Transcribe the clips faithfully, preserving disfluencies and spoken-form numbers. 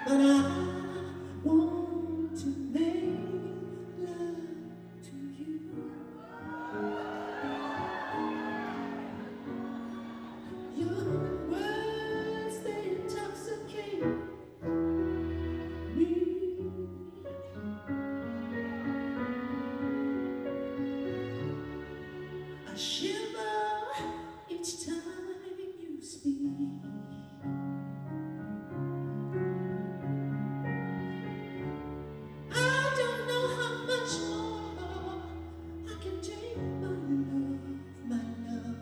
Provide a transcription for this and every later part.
but I want to make love to you. Your words, they intoxicate me. I shiver each time you speak. I don't know how much more I can take, my love, my love.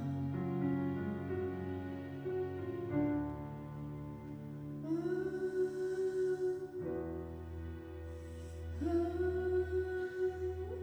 Oh, oh.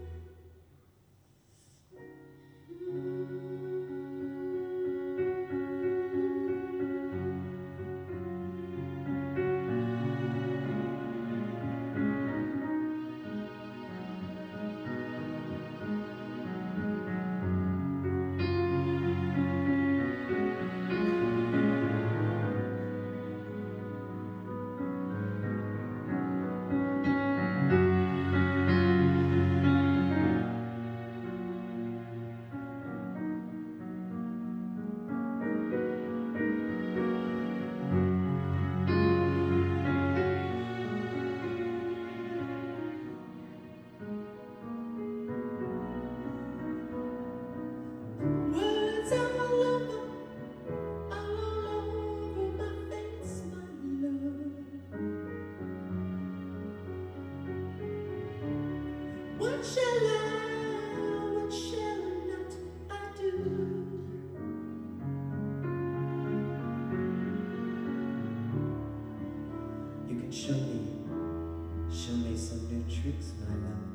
Words all over, all over my face, my love. What shall I, what shall not I do? You can show me, show me some new tricks, my love.